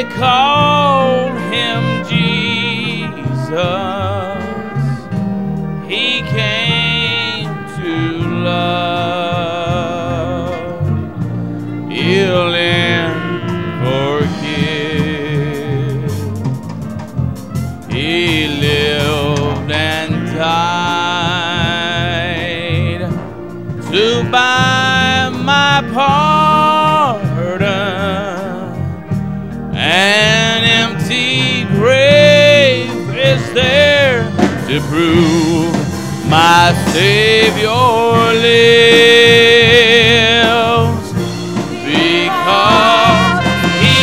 call him Jesus. He came to love, heal, and forgive. He lived and died to buy my pardon. An empty grave is there to prove my Savior lives. Because he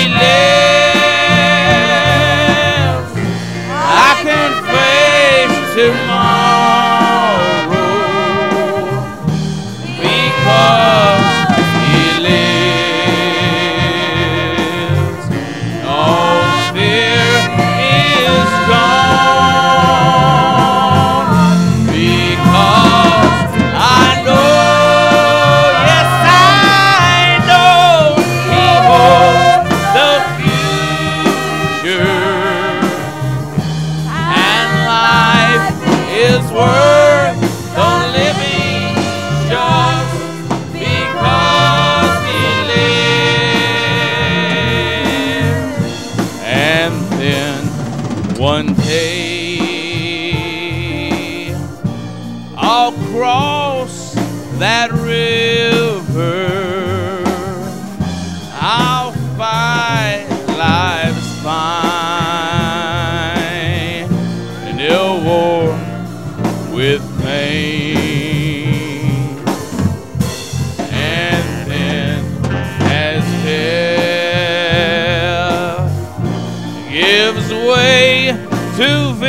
lives, I can face tomorrow. Because he lives, all fear is gone. Because I know, yes I know, he holds the future. And life is worth the living just because he lives. And then one day I'll cross that river. I'll fight life's fight and it'll war with pain. And then as death gives way to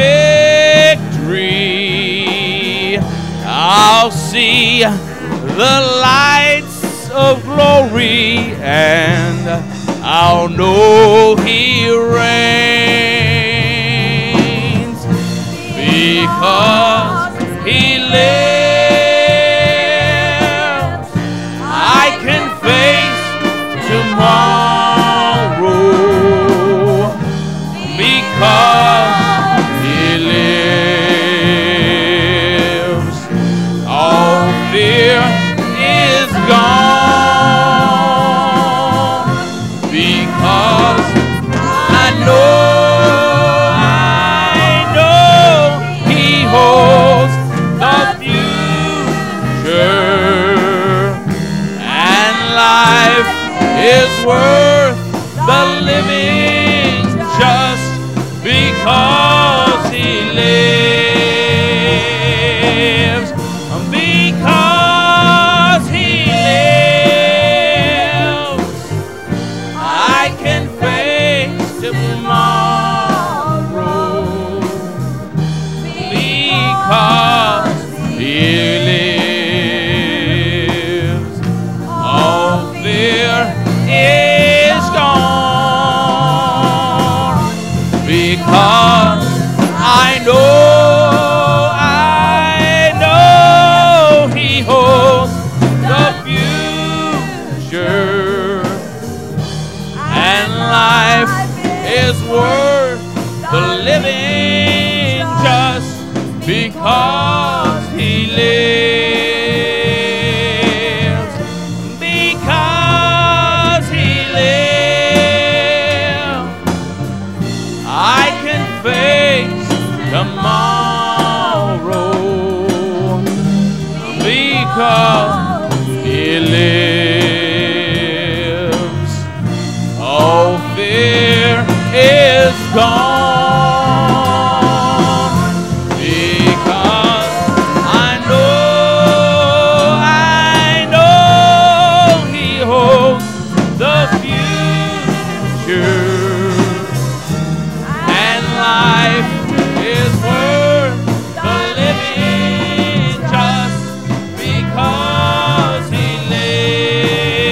victory, I'll see the lights of glory, and I'll know he reigns. Because he lives, I can face tomorrow. Because he lives, all fear is gone. Because I know he holds the future, and life is worth the living just because he lives. Because he lives, I can face tomorrow. Because he lives, all fear is gone. Because I know he holds the future, and life is worth the living just because he lives. Because he lives, I can face tomorrow. Because he lives, all fear is gone. Because I know he holds the future, and life is worth the living just because he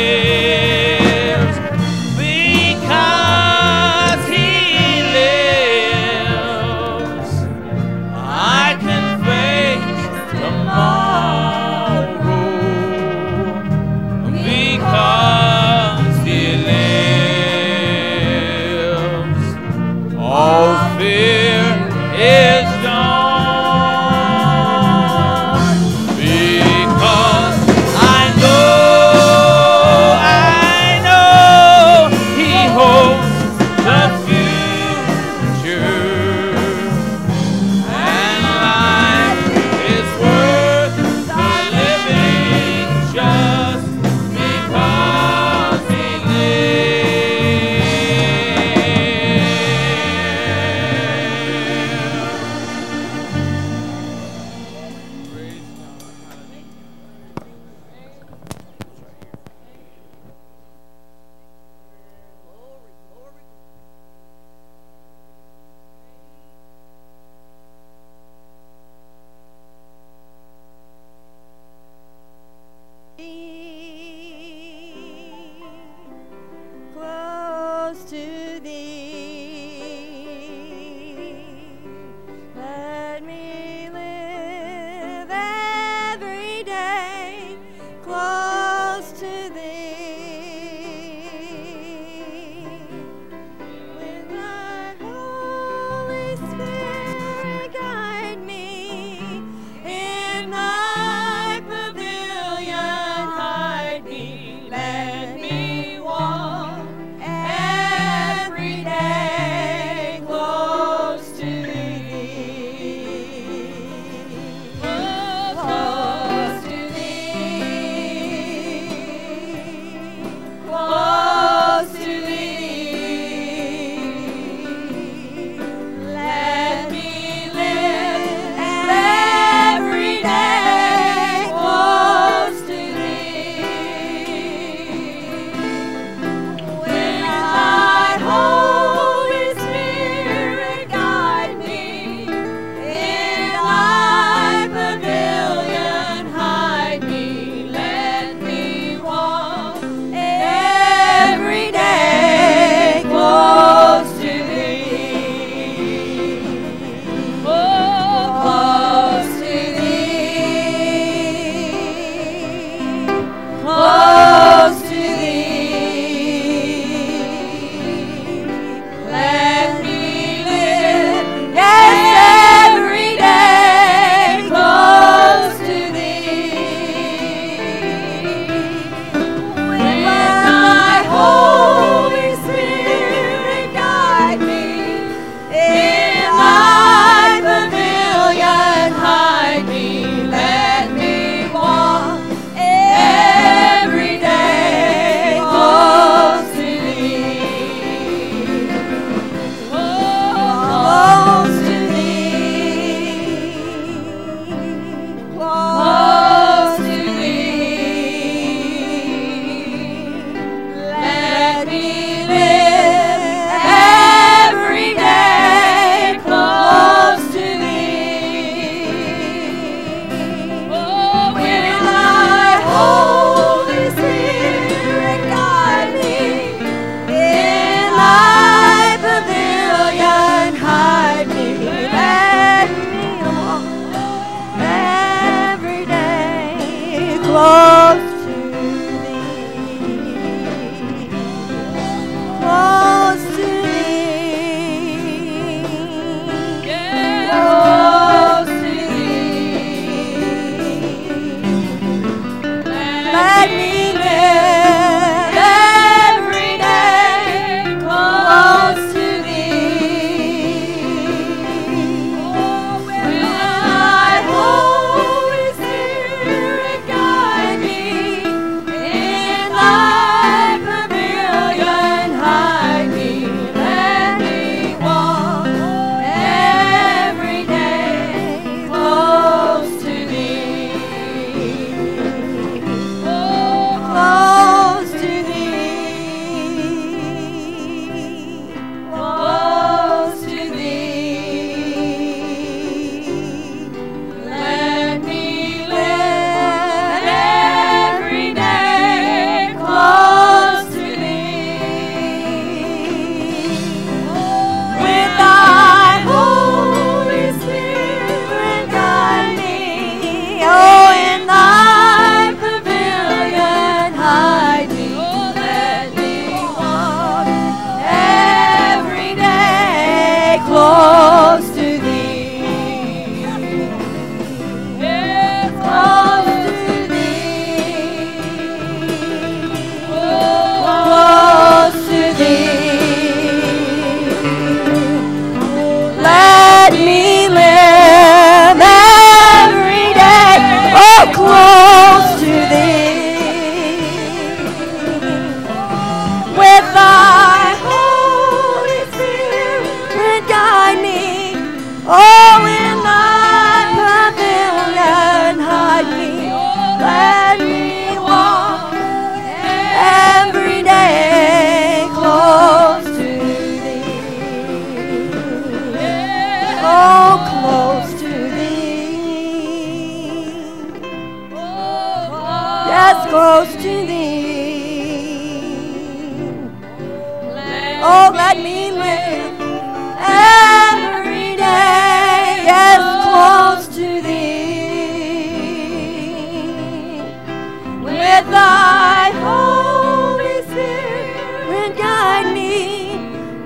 lives. Because he lives,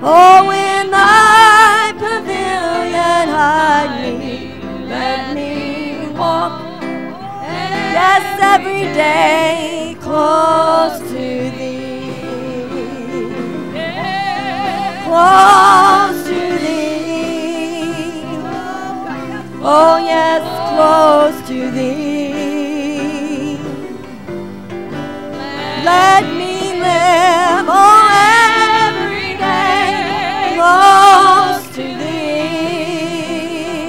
Oh, in thy pavilion hide me, let me walk, yes, every day close to thee, close to thee, oh yes, close to thee. Let me live, oh, every day close to thee,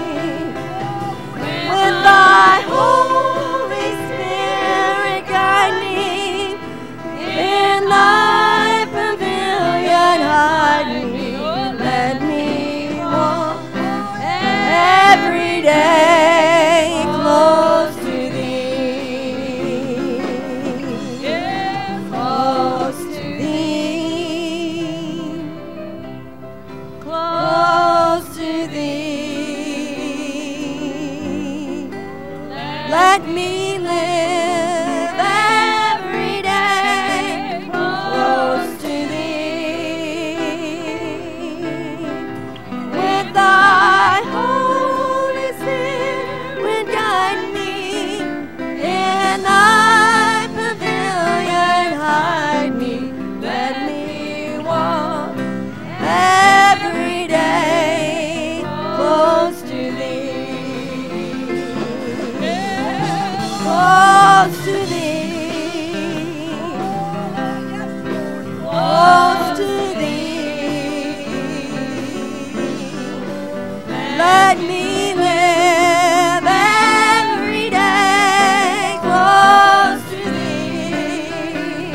with thy Holy Spirit guide me, in thy pavilion hide me, let me walk every day close to thee, close to thee, close to thee. Let me live every day close to thee, with thy Holy Spirit guide me, in thy pavilion hide me, let me walk every day close to thee, close to thee, close to thee. Let me live every day close to thee,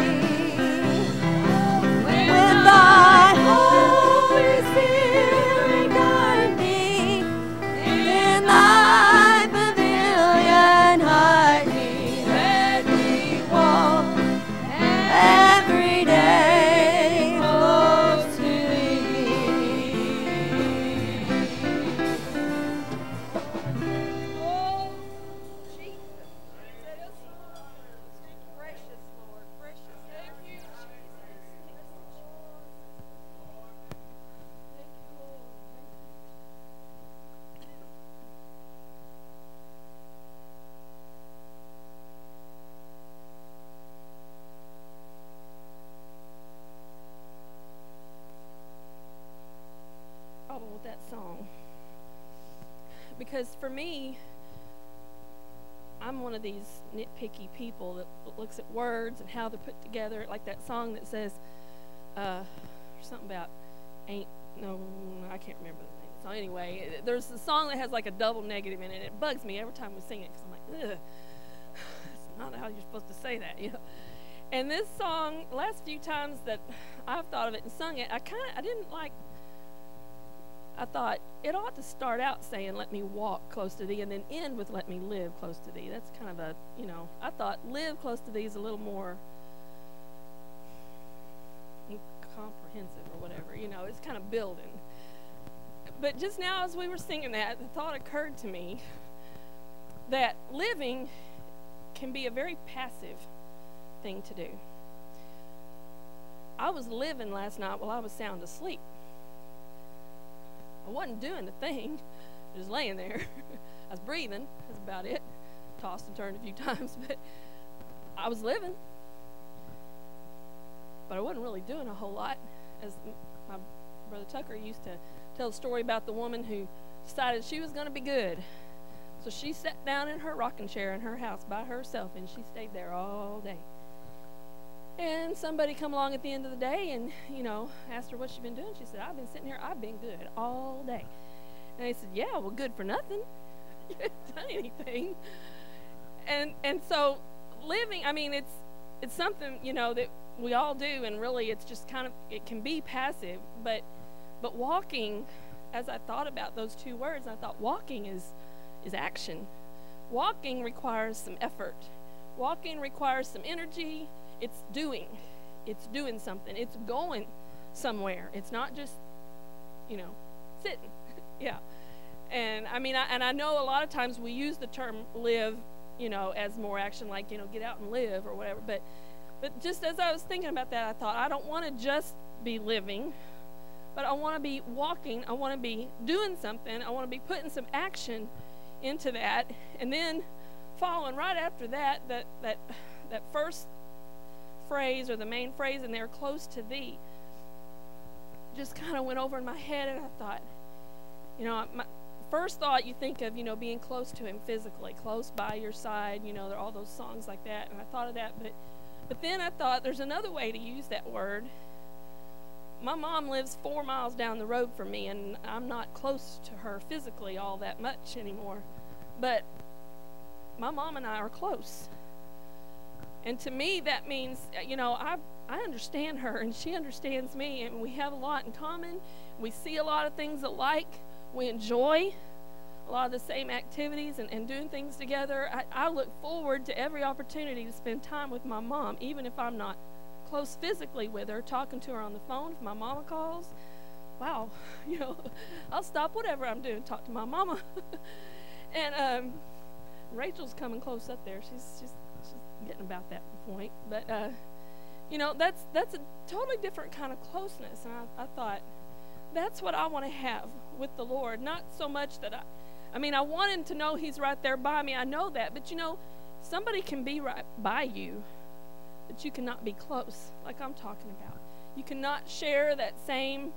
with thy Holy Spirit guide me, in thy pavilion hide me, let me walk every day close to thee. Oh, Jesus. Precious, Lord. Precious. Thank you, Jesus. Thank you, Lord. Oh, that song. Because for me, I'm one of these nitpicky people that looks at words and how they're put together, like that song that says something about I can't remember the name. So anyway, there's a song that has like a double negative in it. It bugs me every time we sing it because I'm like, ugh, it's not how you're supposed to say that, you know. And this song, last few times that I've thought of it and sung it, I thought it ought to start out saying, let me walk close to thee, and then end with let me live close to thee. That's kind of a, I thought live close to thee is a little more comprehensive or whatever, it's kind of building. But just now as we were singing that, the thought occurred to me that living can be a very passive thing to do. I was living last night while I was sound asleep. I wasn't doing a thing, just laying there. I was breathing, that's about it. Tossed and turned a few times, but I was living. But I wasn't really doing a whole lot. As my brother Tucker used to tell a story about the woman who decided she was going to be good. So she sat down in her rocking chair in her house by herself, and she stayed there all day. And somebody come along at the end of the day and, asked her what she'd been doing. She said, I've been sitting here, I've been good all day. And they said, yeah, well, good for nothing. You haven't done anything. And so living, it's something, that we all do, and really it's just it can be passive, but walking, as I thought about those two words, I thought walking is action. Walking requires some effort. Walking requires some energy. It's doing something. It's going somewhere. It's not just, sitting. Yeah. And I know a lot of times we use the term live, as more action, like, get out and live or whatever. But just as I was thinking about that, I thought I don't want to just be living. but I want to be walking. I want to be doing something. I want to be putting some action into that. And then following right after that first phrase, or the main phrase in there, close to thee, just kind of went over in my head, and I thought, my first thought, you think of, being close to him physically, close by your side, there are all those songs like that, and I thought of that, but then I thought there's another way to use that word. My mom lives 4 miles down the road from me, and I'm not close to her physically all that much anymore, but my mom and I are close. And to me, that means, I understand her, and she understands me, and we have a lot in common. We see a lot of things alike. We enjoy a lot of the same activities and doing things together. I look forward to every opportunity to spend time with my mom, even if I'm not close physically with her, talking to her on the phone. If my mama calls, wow, I'll stop whatever I'm doing, talk to my mama. And Rachel's coming close up there. She's getting about that point. But, that's a totally different kind of closeness. And I thought, that's what I want to have with the Lord. Not so much that I want him to know he's right there by me. I know that. But, somebody can be right by you, but you cannot be close like I'm talking about. You cannot share that same,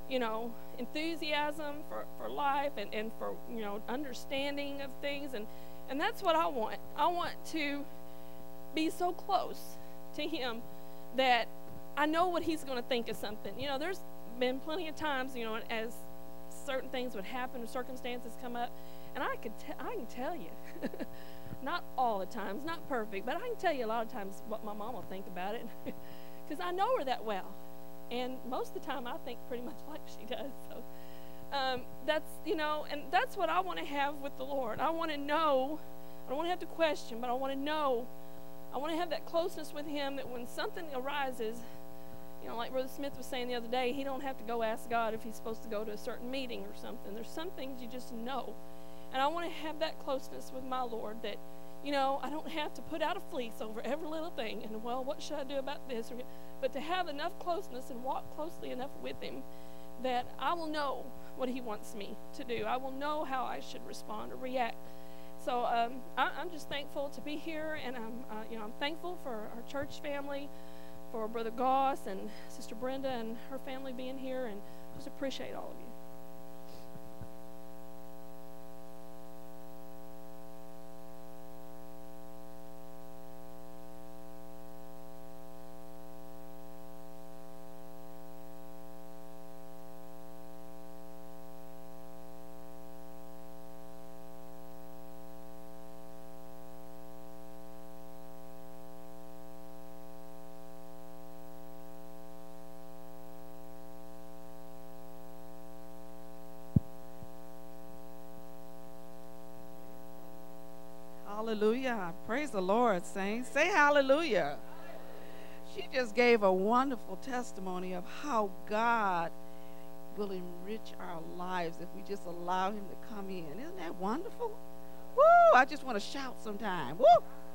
enthusiasm for life and for, understanding of things. And that's what I want. I want to be so close to him that I know what he's going to think of something. There's been plenty of times, as certain things would happen, circumstances come up, and I can tell you, not all the times, not perfect, but I can tell you a lot of times what my mom will think about it, because I know her that well, and most of the time I think pretty much like she does. So that's and that's what I want to have with the Lord. I want to know. I don't want to have to question, but I want to know. I want to have that closeness with him, that when something arises, like Brother Smith was saying the other day, he don't have to go ask God if he's supposed to go to a certain meeting or something. There's some things you just know. And I want to have that closeness with my Lord, that, I don't have to put out a fleece over every little thing and, well, what should I do about this? But to have enough closeness and walk closely enough with him that I will know what he wants me to do. I will know how I should respond or react. So I'm just thankful to be here, and I'm thankful for our church family, for Brother Goss and Sister Brenda and her family being here, and just appreciate all of you. Hallelujah. Praise the Lord, saints. Say hallelujah. She just gave a wonderful testimony of how God will enrich our lives if we just allow him to come in. Isn't that wonderful? Woo! I just want to shout sometime. Woo!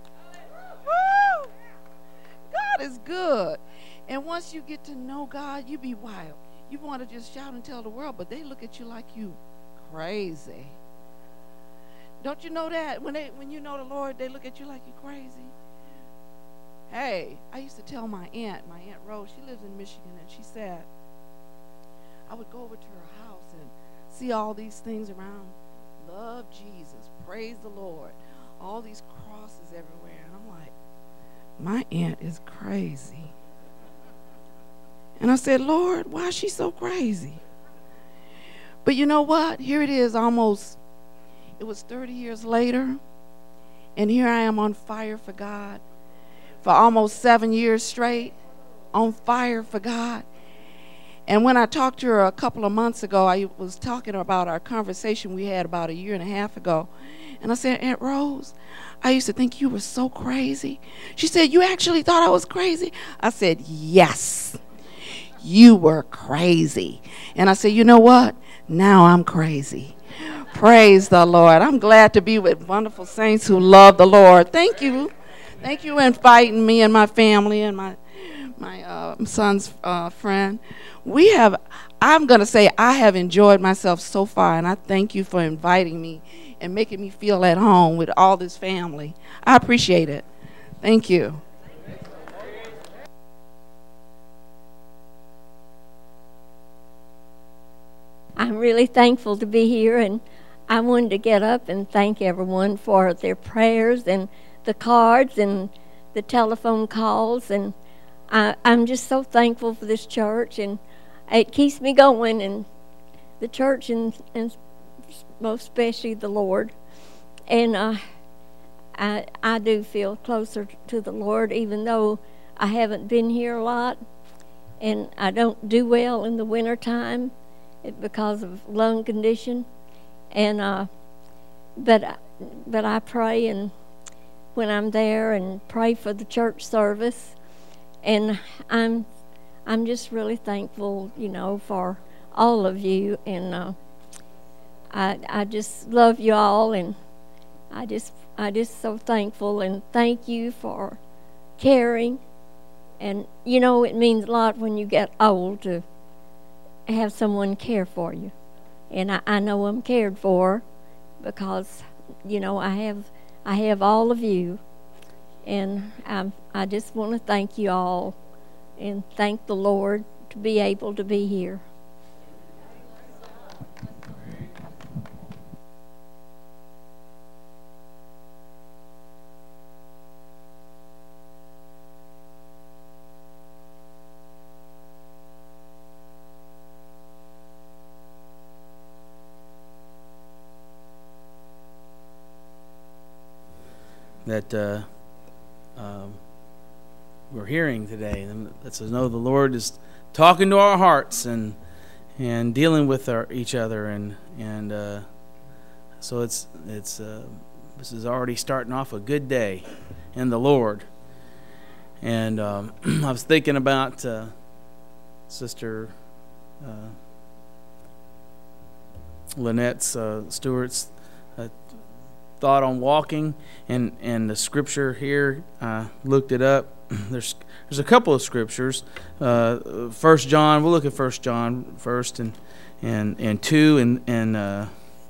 Woo! God is good. And once you get to know God, you be wild. You want to just shout and tell the world, but they look at you like you crazy. Don't you know that? When you know the Lord, they look at you like you're crazy. Hey, I used to tell my Aunt Rose, she lives in Michigan, and she said, I would go over to her house and see all these things around. Love Jesus, praise the Lord, all these crosses everywhere. And I'm like, my aunt is crazy. And I said, Lord, why is she so crazy? But you know what? Here it is, it was 30 years later, and here I am on fire for God for almost 7 years straight, on fire for God. And when I talked to her a couple of months ago, I was talking about our conversation we had about 1.5 years ago. And I said, Aunt Rose, I used to think you were so crazy. She said, you actually thought I was crazy? I said, yes, you were crazy. And I said, you know what? Now I'm crazy. Praise the Lord. I'm glad to be with wonderful saints who love the Lord. Thank you. Thank you for inviting me and my family and my son's friend. I'm going to say I have enjoyed myself so far, and I thank you for inviting me and making me feel at home with all this family. I appreciate it. Thank you. I'm really thankful to be here, and I wanted to get up and thank everyone for their prayers and the cards and the telephone calls, and I'm just so thankful for this church, and it keeps me going, and the church and most especially the Lord. And I do feel closer to the Lord, even though I haven't been here a lot, and I don't do well in the wintertime because of lung condition. And but I pray, and when I'm there, and pray for the church service, and I'm just really thankful, for all of you, and I just love you all, and I just so thankful, and thank you for caring. And it means a lot when you get old to have someone care for you, and I know I'm cared for because I have all of you, and I just want to thank you all and thank the Lord to be able to be here. That we're hearing today, and lets us know the Lord is talking to our hearts and dealing with each other, and so it's this is already starting off a good day in the Lord. And I was thinking about Sister Lynette's Stewart's thought on walking, and the scripture here. Looked it up. There's a couple of scriptures. 1 John. We'll look at 1 John first, and 2 and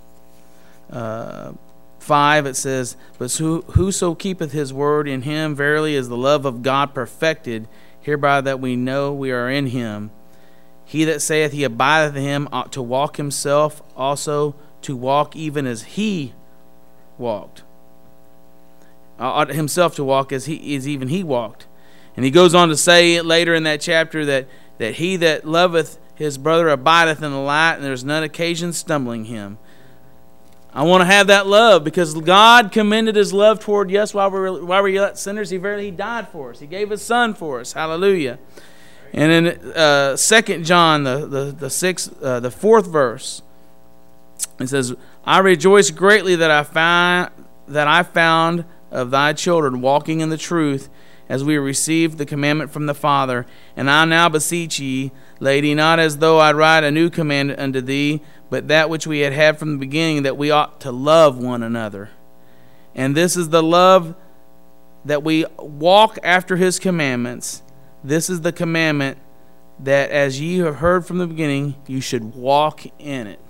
5. It says, "But whoso keepeth his word, in him verily is the love of God perfected. Hereby that we know we are in him. He that saith he abideth in him ought to walk himself also to walk even as he walked." Ought himself to walk as even he walked. And he goes on to say later in that chapter that he that loveth his brother abideth in the light, and there's none occasion stumbling him. I want to have that love, because God commended his love toward us while we were yet sinners. He died for us. He gave his son for us. Hallelujah. And in 2 John, the 4th verse, it says, "I rejoice greatly that I found of thy children walking in the truth, as we received the commandment from the Father. And I now beseech ye, lady, not as though I write a new commandment unto thee, but that which we had from the beginning, that we ought to love one another. And this is the love, that we walk after his commandments. This is the commandment, that as ye have heard from the beginning, you should walk in it."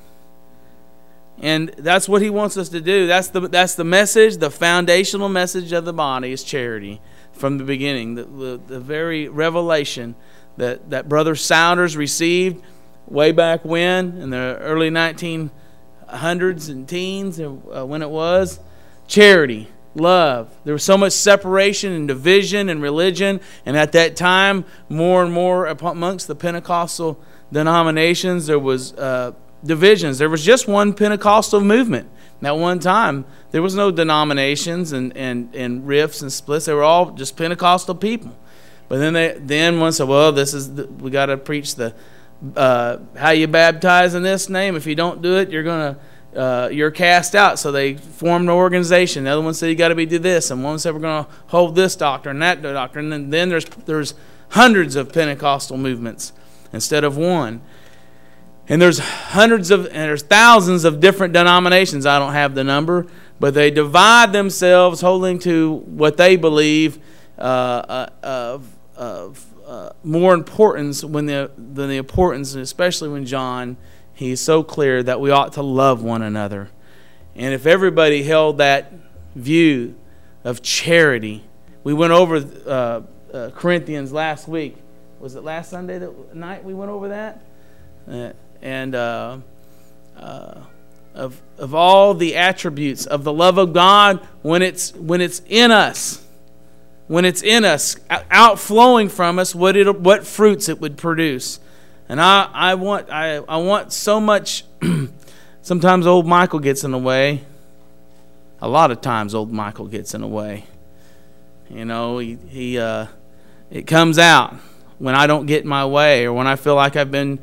And that's what he wants us to do. That's the message, the foundational message of the body is charity from the beginning. The very revelation that Brother Souders received way back when, in the early 1900s and teens, when it was, charity, love. There was so much separation and division in religion, and at that time, more and more amongst the Pentecostal denominations, there was divisions. There was just one Pentecostal movement. At one time, there was no denominations and rifts and splits. They were all just Pentecostal people. But then one said, "Well, we got to preach the how you baptize in this name. If you don't do it, you're cast out." So they formed an organization. The other one said you got to do this, and one said we're going to hold this doctrine, that doctrine. And then there's hundreds of Pentecostal movements instead of one. And there's thousands of different denominations. I don't have the number, but they divide themselves holding to what they believe of more importance than the importance, especially when John, he's so clear that we ought to love one another. And if everybody held that view of charity, we went over Corinthians last week. Was it last Sunday night we went over that? Of all the attributes of the love of God when it's in us. When it's in us, outflowing from us, what fruits it would produce. And I want so much. Sometimes old Michael gets in the way. A lot of times old Michael gets in the way. You know, it comes out when I don't get my way, or when I feel like I've been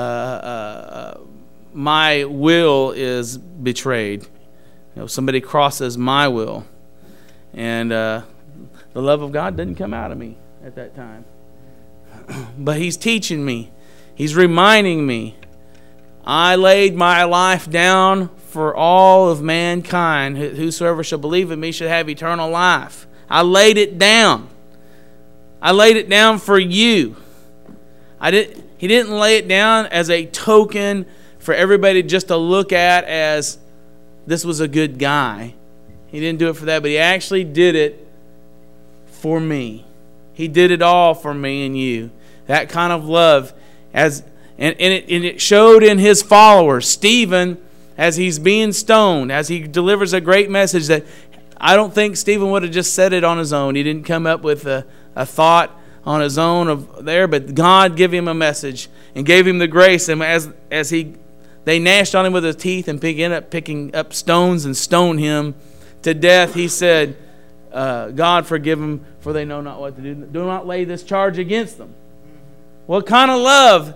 my will is betrayed. You know, somebody crosses my will, and the love of God didn't come out of me at that time. But He's teaching me. He's reminding me. I laid my life down for all of mankind. Whosoever shall believe in me shall have eternal life. I laid it down. I laid it down for you. He didn't lay it down as a token for everybody just to look at as this was a good guy. He didn't do it for that, but He actually did it for me. He did it all for me and you. That kind of love. And it showed in His followers. Stephen, as he's being stoned, as he delivers a great message that I don't think Stephen would have just said it on his own. He didn't come up with a thought on his own but God gave him a message and gave him the grace. And as they gnashed on him with their teeth and ended up picking up stones and stoned him to death, he said, God forgive them, for they know not what to do. Do not lay this charge against them. What kind of love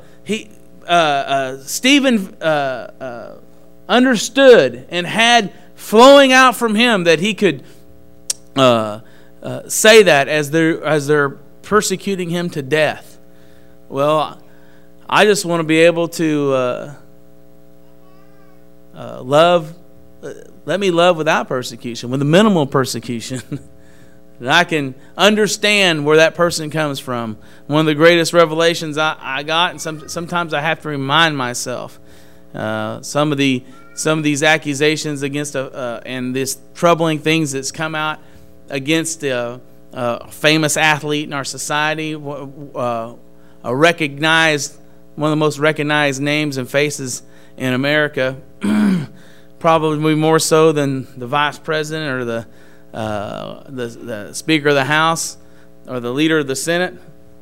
Stephen understood and had flowing out from him, that he could say that as they're persecuting him to death. Well, I just want to be able to love. Let me love without persecution, with the minimal persecution. That I can understand where that person comes from. One of the greatest revelations I got, and sometimes I have to remind myself, some of these accusations against and this troubling things that's come out against a famous athlete in our society, one of the most recognized names and faces in America, probably more so than the vice president or the Speaker of the House or the leader of the Senate.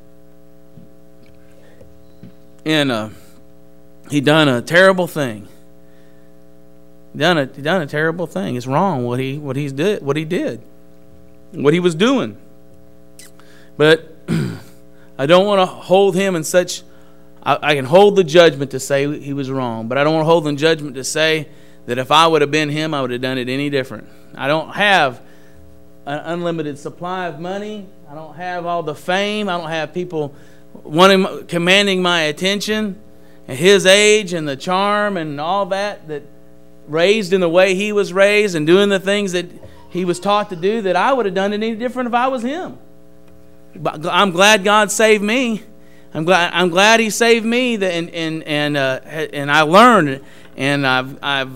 And he done a terrible thing. Done a terrible thing. It's wrong what he did, what he was doing. But I don't want to hold him in such. I can hold the judgment to say he was wrong, but I don't want to hold the judgment to say that if I would have been him, I would have done it any different. I don't have an unlimited supply of money. I don't have all the fame. I don't have people commanding my attention. At his age and the charm and all that raised in the way he was raised and doing the things that he was taught to do, that I would have done it any different if I was him. But I'm glad God saved me. I'm glad He saved me. And I learned, and and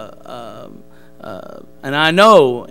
I know,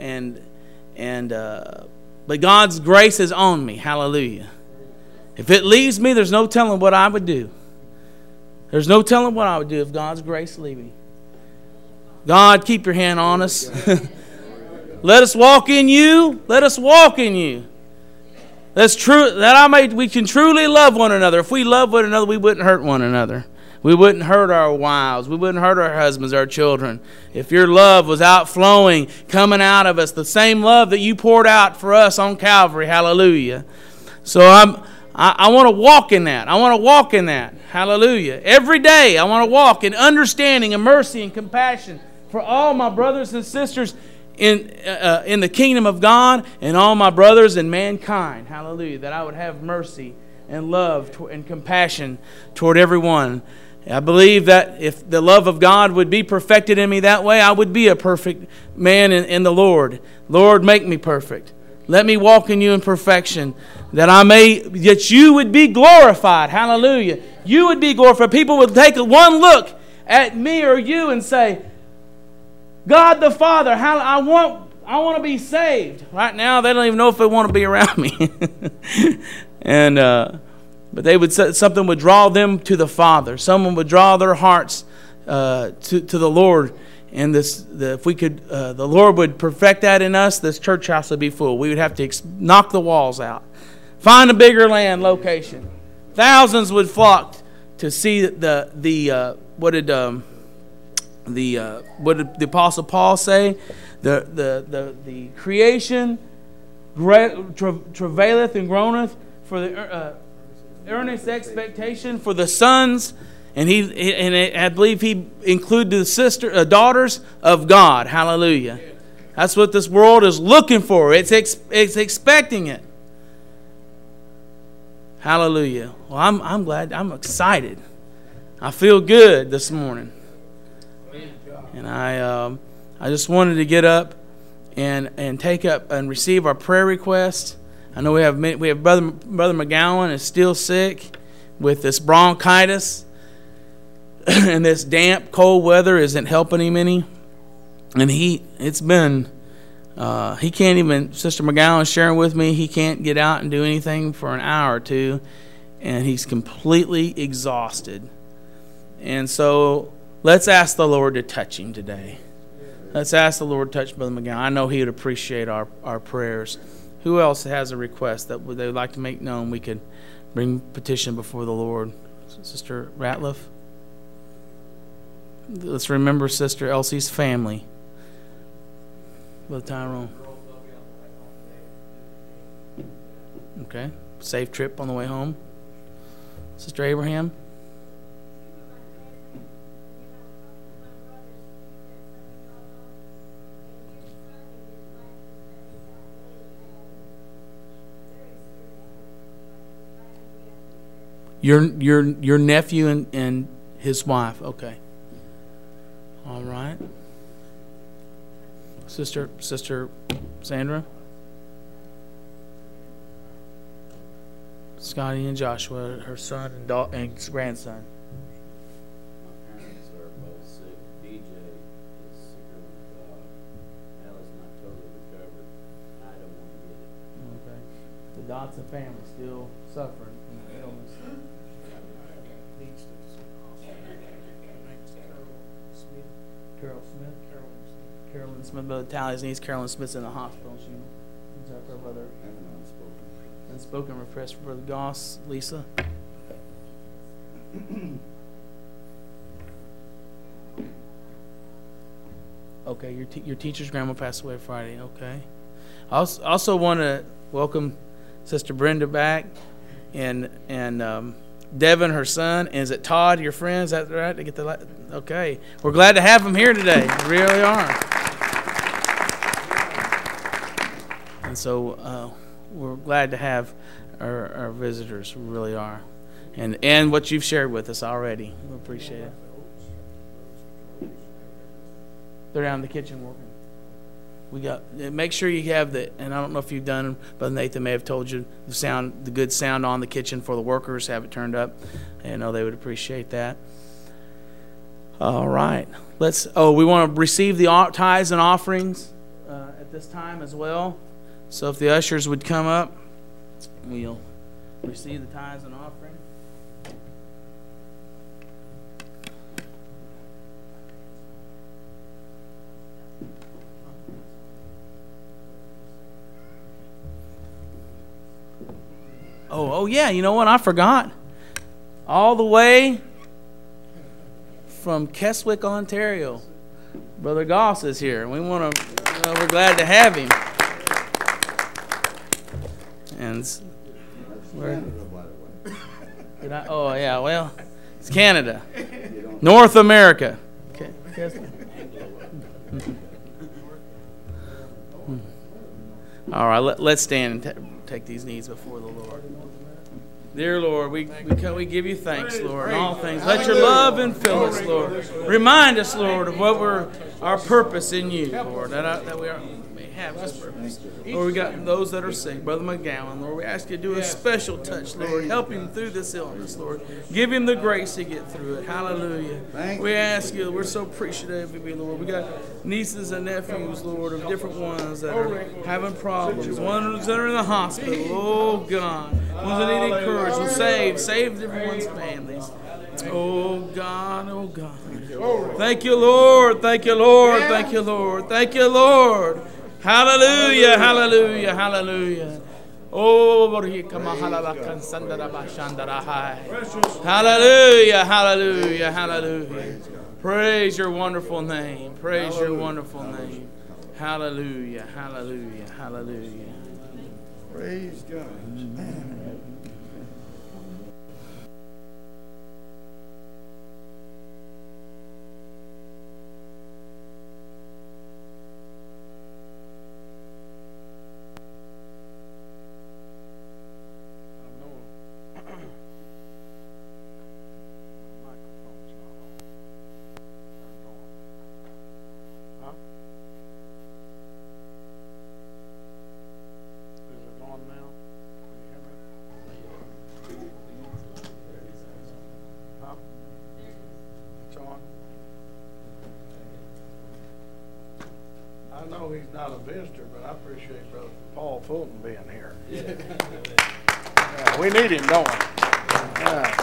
but God's grace is on me. Hallelujah. If it leaves me, there's no telling what I would do. There's no telling what I would do if God's grace leave me. God, keep your hand on us. Let us walk in you. Let us walk in you. That's true. We can truly love one another. If we love one another, we wouldn't hurt one another. We wouldn't hurt our wives. We wouldn't hurt our husbands, our children. If your love was outflowing, coming out of us, the same love that you poured out for us on Calvary. Hallelujah. So I want to walk in that. I want to walk in that. Hallelujah. Every day I want to walk in understanding and mercy and compassion for all my brothers and sisters in the kingdom of God and all my brothers in mankind. Hallelujah. That I would have mercy and love and compassion toward everyone. I believe that if the love of God would be perfected in me that way, I would be a perfect man in the Lord. Lord, make me perfect. Let me walk in you in perfection, that you would be glorified. Hallelujah. You would be glorified. People would take one look at me or you and say, God the Father, I want to be saved. Right now, they don't even know if they want to be around me. But they would something would draw them to the Father. Someone would draw their hearts to the Lord. And if we could, the Lord would perfect that in us. This church house would be full. We would have to knock the walls out, find a bigger land location. Thousands would flock to see what did the Apostle Paul say? The creation travaileth and groaneth for the earnest expectation for the sons. And I believe he included the daughters of God. Hallelujah. That's what this world is looking for. It's expecting it. Hallelujah. Well, I'm glad. I'm excited. I feel good this morning. And I just wanted to get up and take up and receive our prayer requests. I know we have Brother McGowan is still sick with this bronchitis. And this damp, cold weather isn't helping him any. And he can't even, Sister McGowan sharing with me, he can't get out and do anything for an hour or two. And he's completely exhausted. And so let's ask the Lord to touch him today. Let's ask the Lord to touch Brother McGowan. I know he would appreciate our prayers. Who else has a request that they would like to make known? We could bring petition before the Lord. Sister Ratliff? Let's remember Sister Elsie's family. Brother Tyrone. Okay. Safe trip on the way home. Sister Abraham. Your nephew and his wife. Okay. All right. Sister Sandra. Scotty and Joshua, her son and grandson. My parents are both sick. DJ is sicker than God. Allie's not totally recovered. I don't want to get it. Okay. The Dotson family still suffering from the illness. Carolyn Smith, Brother Tally's niece, Carolyn Smith's in the hospital. She's up her brother. Unspoken request for Brother Goss, Lisa. Okay, your teacher's grandma passed away Friday. Okay. I also want to welcome Sister Brenda back, and Devin, her son, and is it Todd, your friend? Is that right? To get the okay. We're glad to have them here today. We really are. And so we're glad to have our visitors. We really are. And what you've shared with us already. We appreciate it. They're down in the kitchen working. Make sure you have and I don't know if you've done, but Nathan may have told you the good sound on the kitchen for the workers, have it turned up. I know they would appreciate that. All right. We want to receive the tithes and offerings at this time as well. So if the ushers would come up, we'll receive the tithes and offering. Oh yeah, you know what? I forgot. All the way from Keswick, Ontario, Brother Goss is here. We're glad to have him. And oh yeah, well, it's Canada, North America. Okay. All right, let's stand and take these needs before the Lord. Dear Lord, we give you thanks, Lord, in all things. Let your love infill us, Lord. Remind us, Lord, of what our purpose in you, Lord, that we are have His purpose. Lord, we got those that are sick. Brother McGowan, Lord, we ask you to do a special touch, Lord. Help him through this illness, Lord. Give him the grace to get through it. Hallelujah. We ask you, we're so appreciative of you, Lord. We got nieces and nephews, Lord, of different ones that are having problems. Ones that are in the hospital. Oh, God. Ones that need encouragement. Save different ones' families. Oh, God. Oh, God. Thank you, Lord. Thank you, Lord. Thank you, Lord. Thank you, Lord. Hallelujah. Hallelujah. Hallelujah. Oh, hallelujah. Hallelujah. Hallelujah. Praise your wonderful name. Praise your wonderful name. Hallelujah. Hallelujah. Hallelujah. Praise God. I know he's not a visitor, but I appreciate Brother Paul Fulton being here. Yeah, we need him, don't we? Yeah.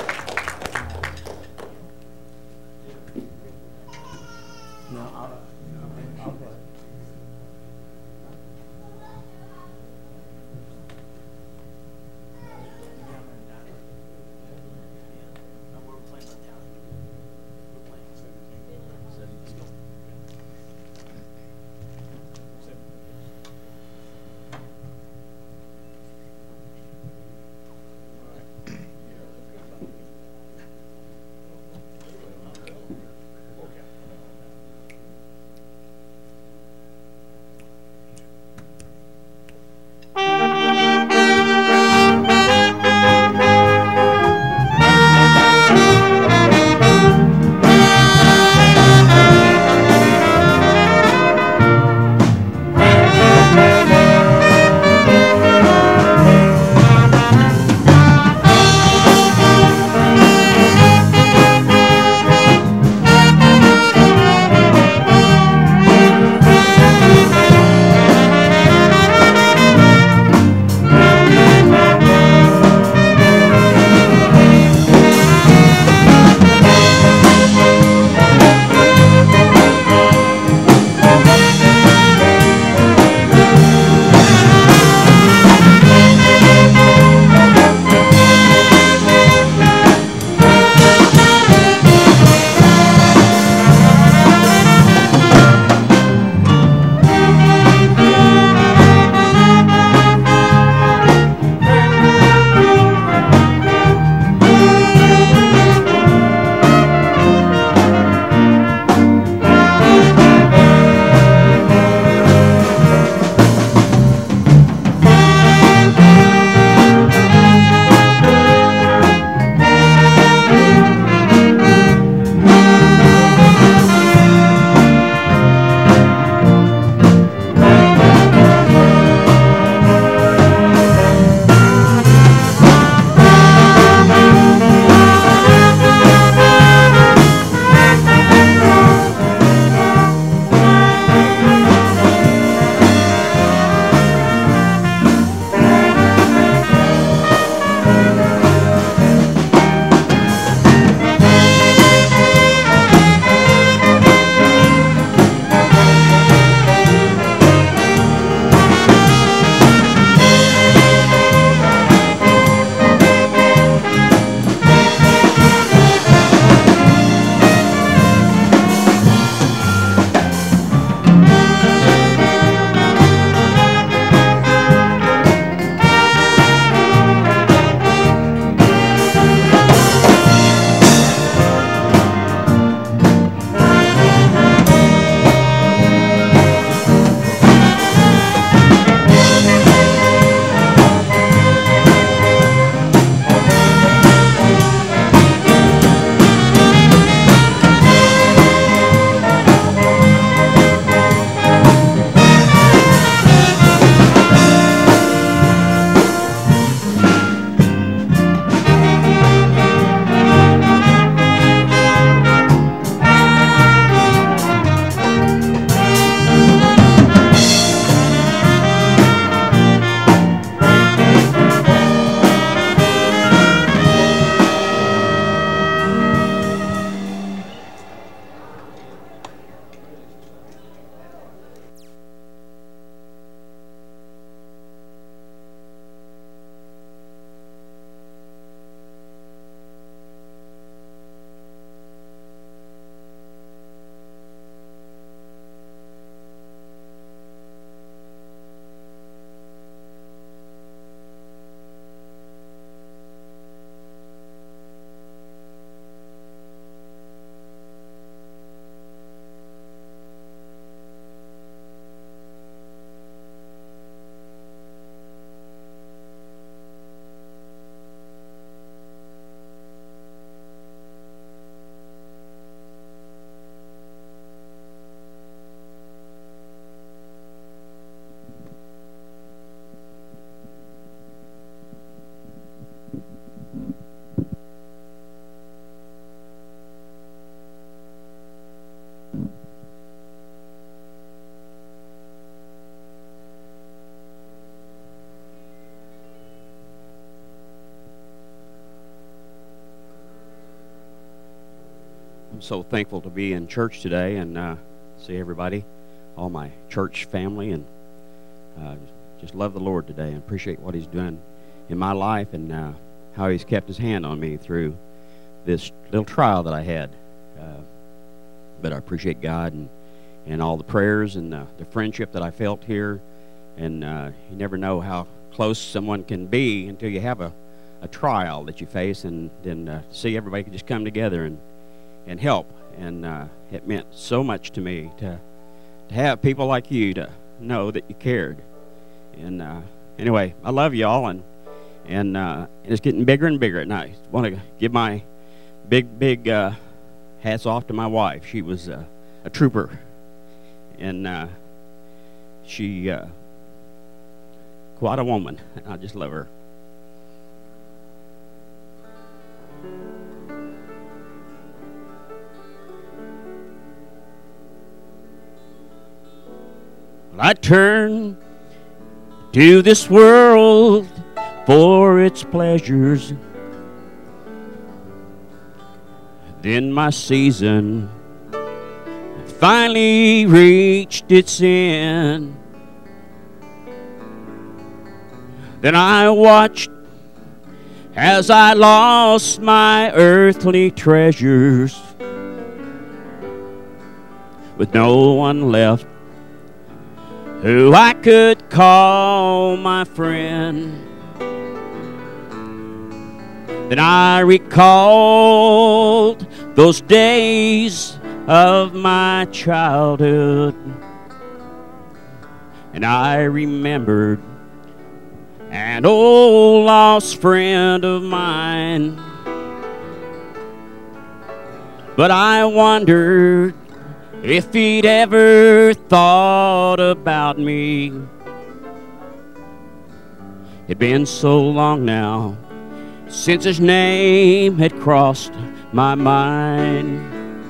I'm so thankful to be in church today and see everybody, all my church family, and just love the Lord today and appreciate what He's done in my life and how He's kept His hand on me through this little trial that I had. But I appreciate God and all the prayers and the friendship that I felt here. And you never know how close someone can be until you have a trial that you face, and then see everybody can just come together and help. And it meant so much to me to have people like you to know that you cared. And anyway, I love y'all, and it's getting bigger and bigger. And I want to give my big hats off to my wife. She was a trooper, and she quite a woman. I just love her. I turn to this world for its pleasures. Then my season finally reached its end. Then I watched as I lost my earthly treasures, with no one left who I could call my friend. Then I recalled those days of my childhood, and I remembered an old lost friend of mine. But I wondered if he'd ever thought about me. It'd been so long now since his name had crossed my mind.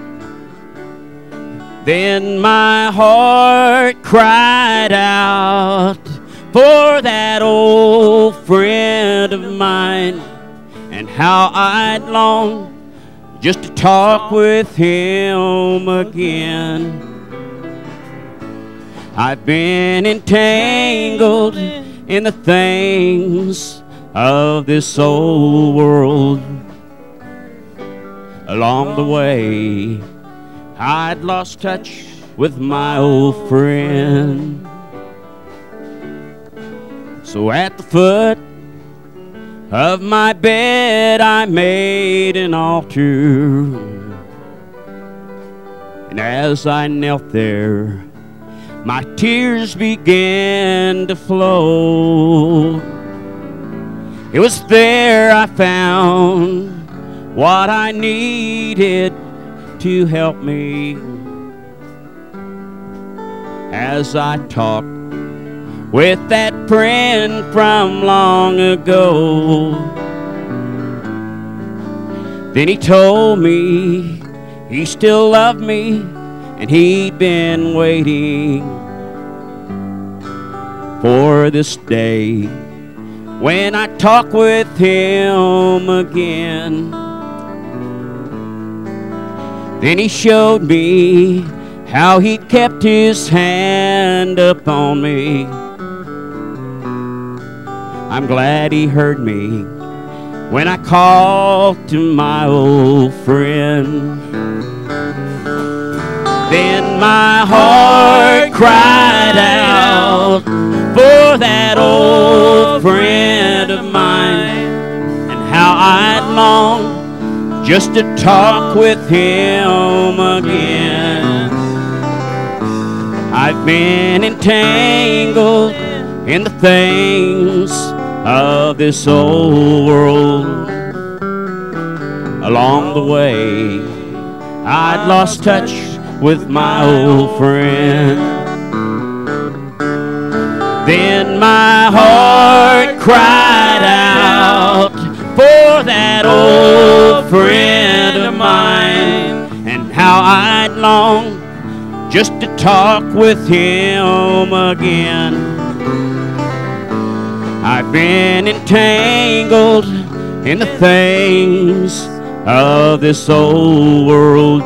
Then my heart cried out for that old friend of mine, and how I'd long just to talk with him again. I've been entangled in the things of this old world. Along the way, I'd lost touch with my old friend. So at the foot of my bed I made an altar, and as I knelt there, my tears began to flow. It was there I found what I needed to help me as I talked with that friend from long ago. Then he told me he still loved me, and he'd been waiting for this day when I talk with him again. Then he showed me how he'd kept his hand upon me. I'm glad he heard me when I called to my old friend. Then my heart cried out for that old friend of mine, and how I'd long just to talk with him again. I've been entangled in the things of this old world. Along the way, I'd lost touch with my old friend. Then my heart cried out for that old friend of mine, and how I'd long just to talk with him again. I've been entangled in the things of this old world.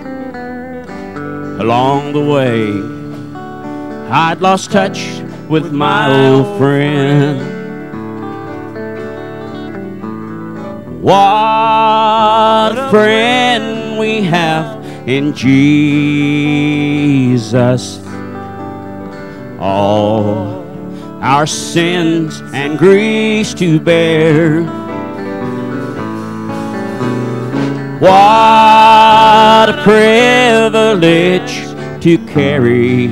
Along the way, I'd lost touch with my old friend. What a friend we have in Jesus. All our sins and griefs to bear. What a privilege to carry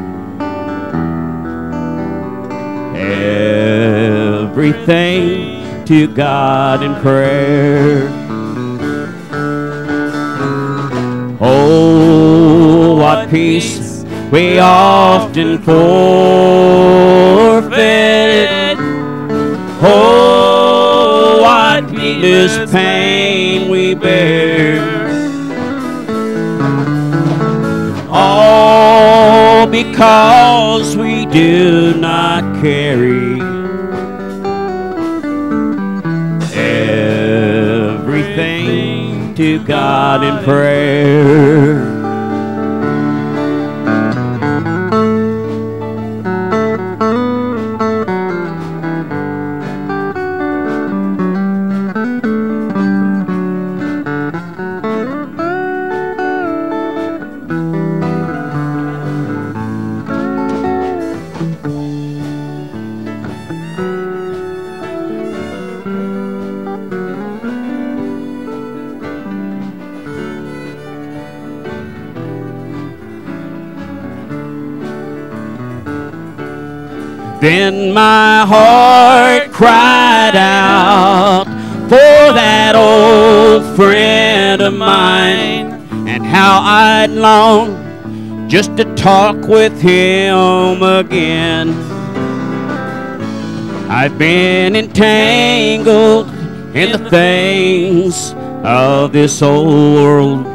everything to God in prayer. Oh, what peace we often forfeit. Oh, what needless pain we bear. All because we do not carry everything to God in prayer. Then my heart cried out for that old friend of mine, and how I'd long just to talk with him again. I've been entangled in the things of this old world.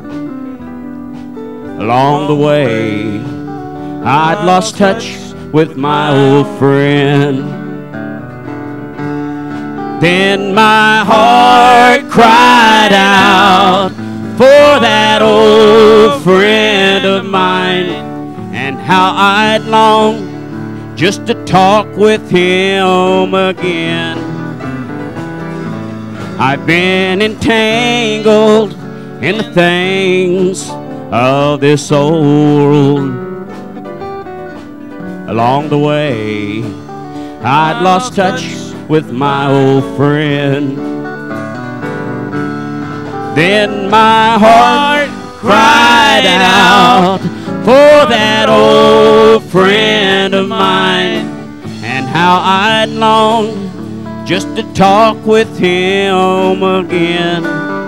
Along the way, I'd lost touch with my old friend. Then my heart cried out for that old friend of mine, and how I'd long just to talk with him again. I've been entangled in the things of this old world. Along the way, I'd lost touch with my old friend. Then my heart cried out for that old friend of mine, and how I'd long just to talk with him again.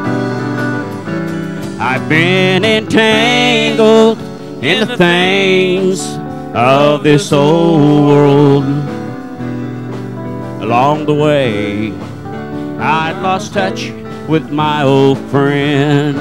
I've been entangled in the things of this old world. Along the way, I'd lost touch with my old friend.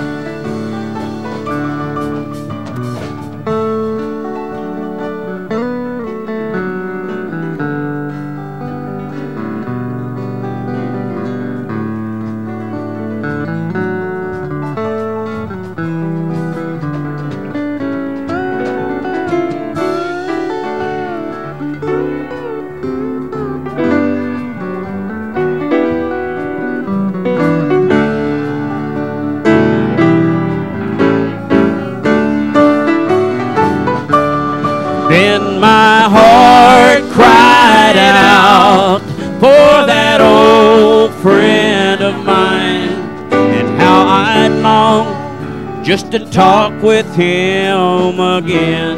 Then my heart cried out for that old friend of mine, and how I'd long just to talk with him again.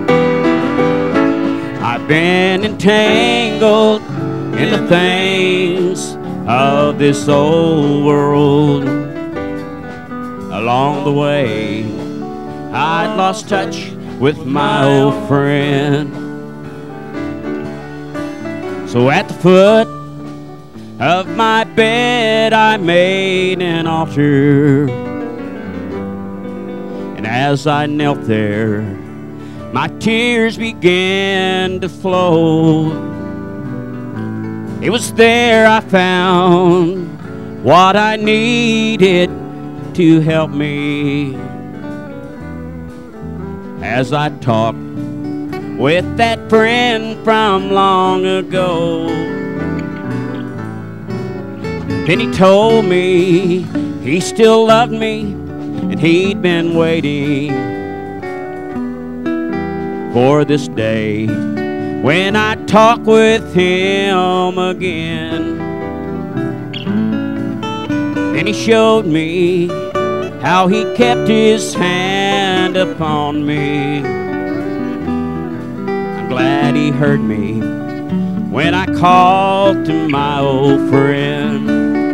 I've been entangled in the things of this old world. Along the way, I'd lost touch with my old friend. So at the foot of my bed I made an altar, and As I knelt there, my tears began to flow. It was there I found what I needed to help me. As I talked with that friend from long ago, then he told me he still loved me and he'd been waiting for this day when I talk with him again. Then he showed me how he kept his hand upon me. I'm glad he heard me when I called to my old friend.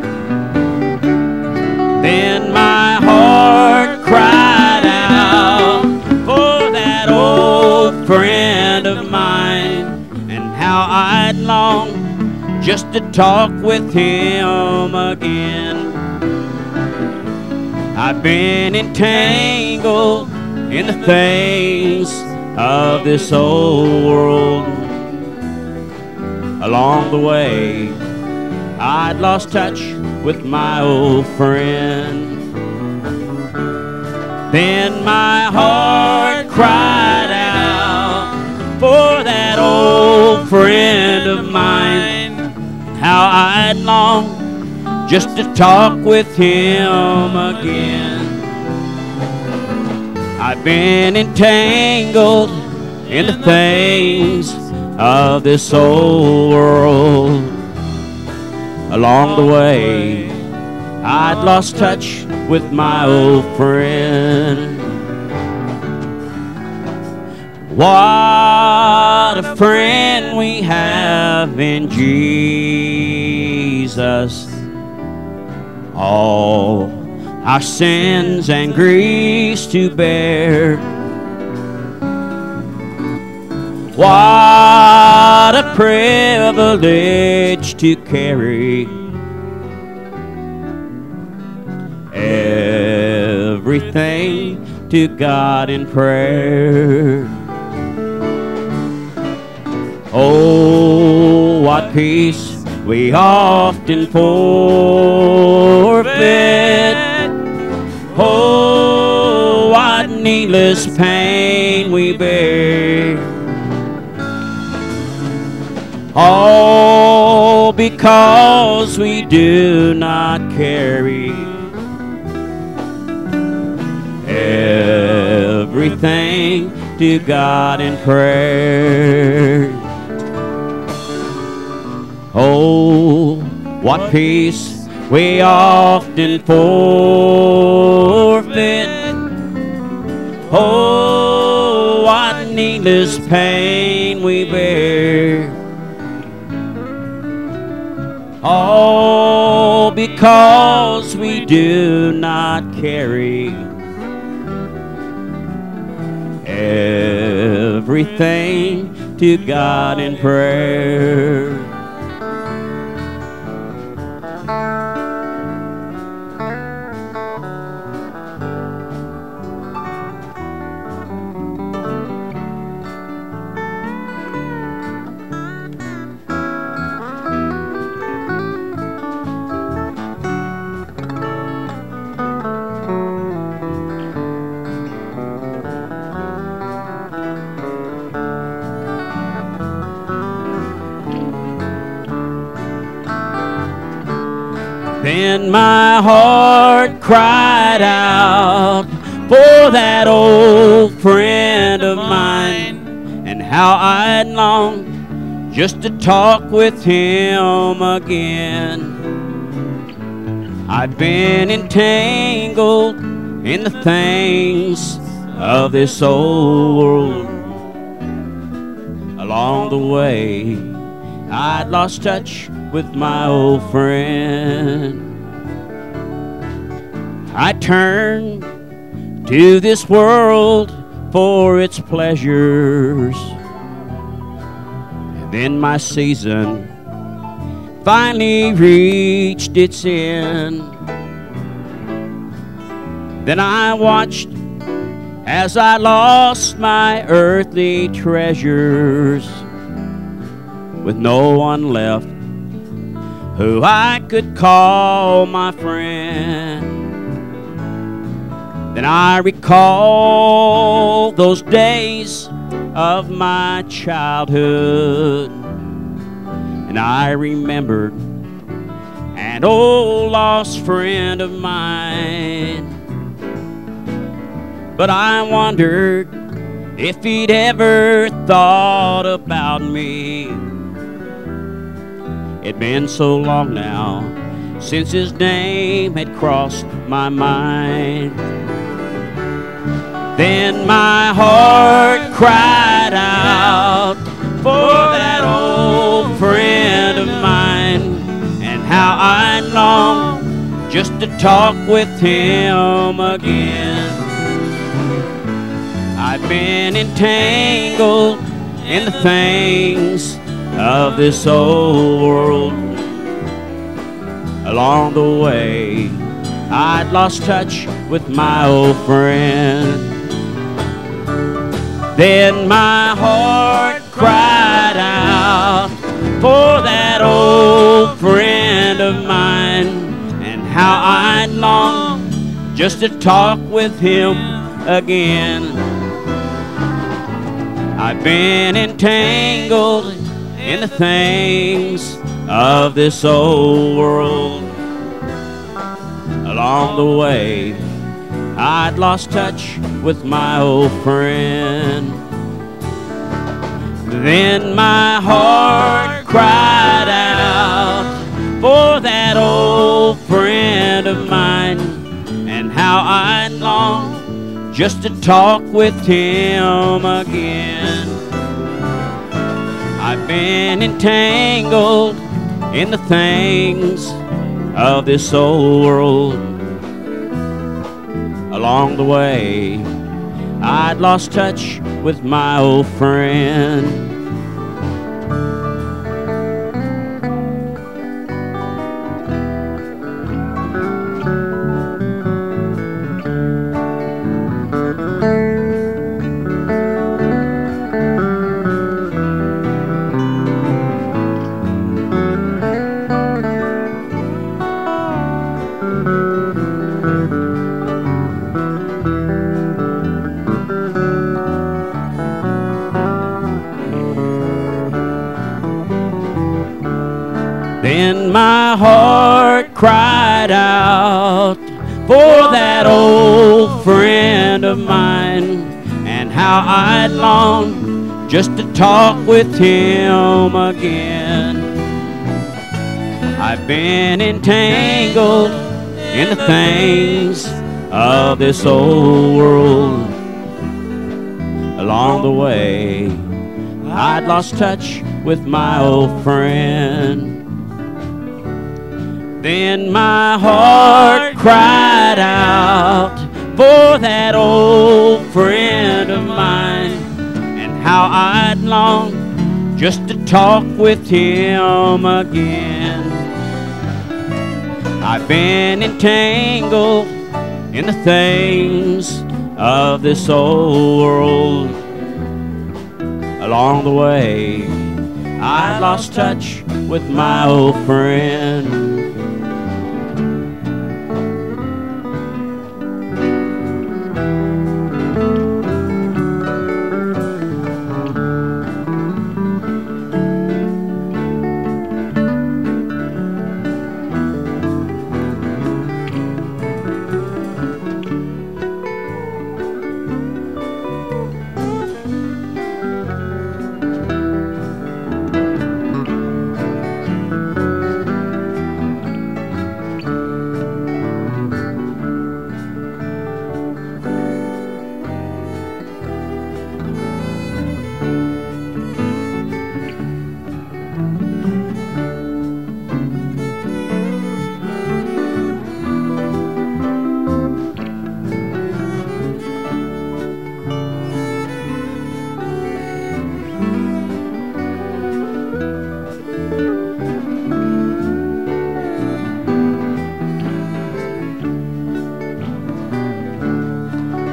Then my heart cried out for that old friend of mine, and how I'd long just to talk with him again. I've been entangled in the things of this old world. Along the way, I'd lost touch with my old friend. Then my heart cried out for that old friend of mine, how I'd long just to talk with him again. I've been entangled in the things of this old world. Along the way, I'd lost touch with my old friend. What a friend we have in Jesus. All our sins and griefs to bear. What a privilege to carry everything to God in prayer. Oh, what peace we often forfeit. Oh, what needless pain we bear. All because we do not carry everything to God in prayer. Oh, what peace we often forfeit. Oh, what needless pain we bear. All because we do not carry everything to God in prayer. Then my heart cried out for that old friend of mine, and how I'd long just to talk with him again. I've been entangled in the things of this old world. Along the way, I'd lost touch with my old friend. I turned to this world for its pleasures, and then my season finally reached its end. Then I watched as I lost my earthly treasures, with no one left who I could call my friend. Then I recall those days of my childhood, and I remembered an old lost friend of mine. But I wondered if he'd ever thought about me. It'd been so long now since his name had crossed my mind. Then my heart cried out for that old friend of mine, and how I long just to talk with him again. I've been entangled in the things of this old world. Along the way, I'd lost touch with my old friend. Then my heart cried out for that old friend of mine, and how I'd long just to talk with him again. I've been entangled in the things of this old world. Along the way, I'd lost touch with my old friend. Then my heart cried out for that old friend of mine, and how I'd long just to talk with him again. I've been entangled in the things of this old world. Along the way, I'd lost touch with my old friend. Then my heart cried out for that old friend of mine, and how I'd long just to talk with him again. I've been entangled in the things of this old world. Along the way, I'd lost touch with my old friend. Then my heart cried out for that old friend of mine, and how I'd long just to talk with him again. I've been entangled in the things of this old world. Along the way, I lost touch with my old friend.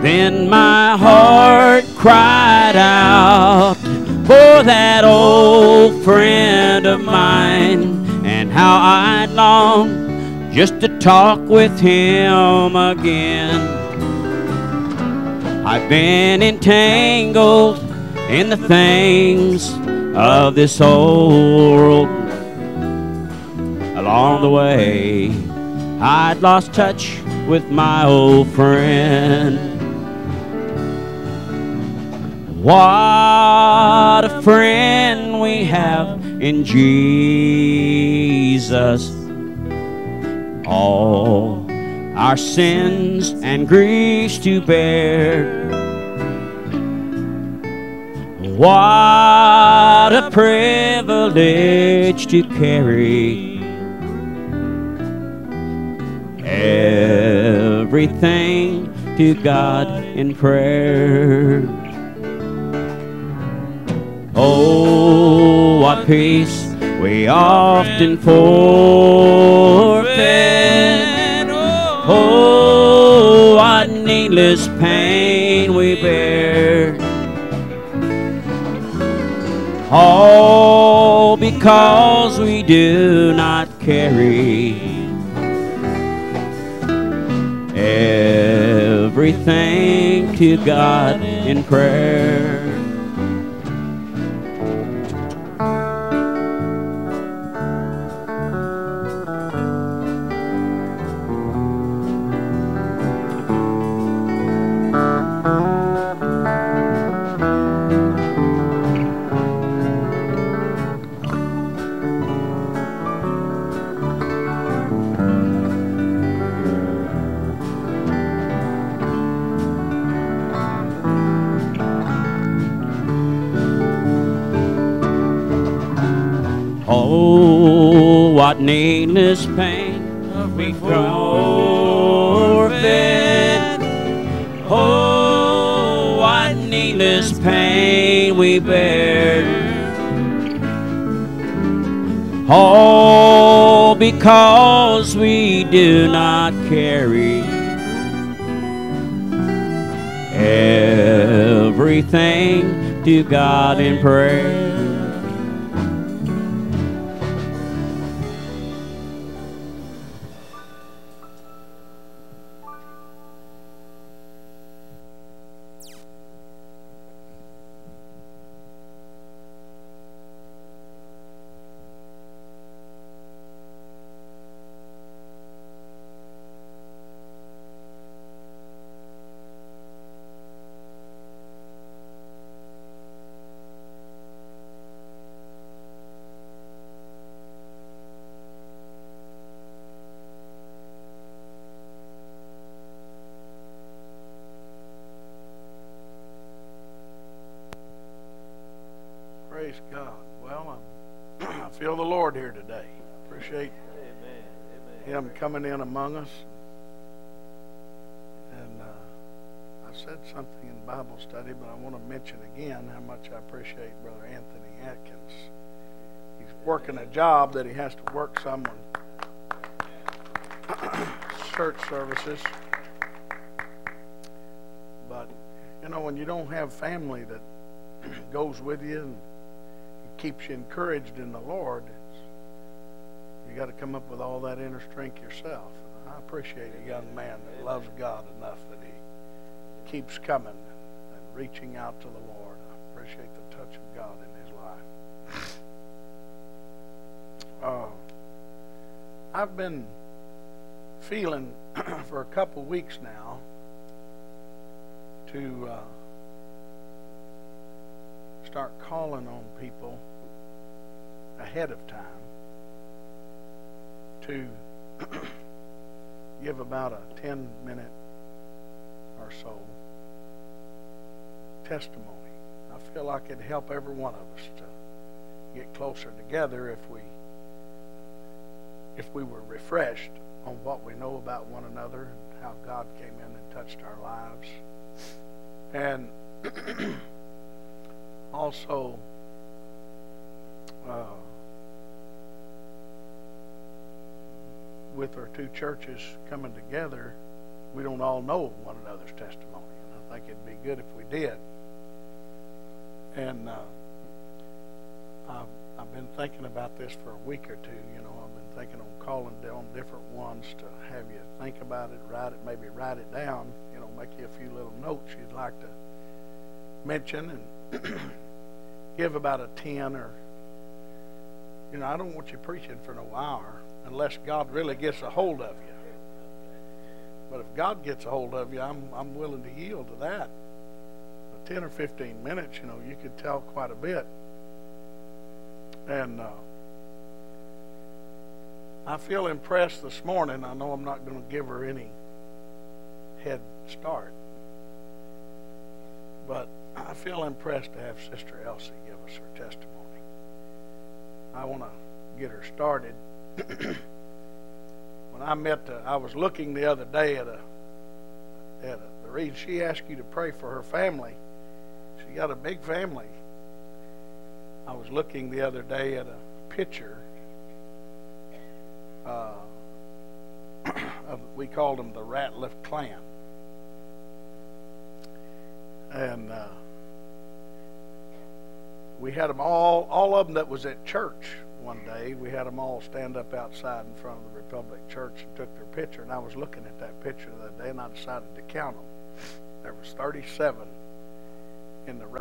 Then my heart cried out for that old friend of mine, and how I'd long just to talk with him again. I've been entangled in the things of this old world. Along the way, I'd lost touch with my old friend. What a friend we have in Jesus. All our sins and griefs to bear. What a privilege to carry everything to God in prayer. Oh, what peace we often forfeit. Oh, what needless pain we bear. All because we do not carry everything to God in prayer. Oh, what needless pain we forfeit. Oh, what needless pain we bear. All because we do not carry everything to God in prayer. Praise God. Well, I feel the Lord here today. Appreciate Him coming in among us. And I said something in Bible study, but I want to mention again how much I appreciate Brother Anthony Atkins. He's working a job that he has to work some on church services. But, you know, when you don't have family that goes with you and keeps you encouraged in the Lord, you got to come up with all that inner strength yourself. I appreciate a young man that loves God enough that he keeps coming and reaching out to the Lord. I appreciate the touch of God in his life. I've been feeling for a couple weeks now to start calling on people ahead of time to give about a 10-minute or so testimony. I feel like it'd help every one of us to get closer together if we were refreshed on what we know about one another and how God came in and touched our lives. And also with our two churches coming together, we don't all know one another's testimony. And I I think it'd be good if we did. And I've been thinking about this for a week or two. You know, I've been thinking on calling down different ones to have you think about it, maybe write it down. You know, make you a few little notes you'd like to mention, and give about a 10 or. You know, I don't want you preaching for no hour unless God really gets a hold of you. But if God gets a hold of you, I'm willing to yield to that. But 10 or 15 minutes, you know, you could tell quite a bit. And I feel impressed this morning. I know I'm not going to give her any head start. But I feel impressed to have Sister Elsie give us her testimony. I want to get her started. When I was looking the other day at the reason she asked you to pray for her family. She got a big family. I was looking the other day at a picture of, we called them the Ratliff Clan. And we had them all of them that was at church one day. We had them all stand up outside in front of the Republic Church and took their picture. And I was looking at that picture the other day, and I decided to count them. There was 37 in the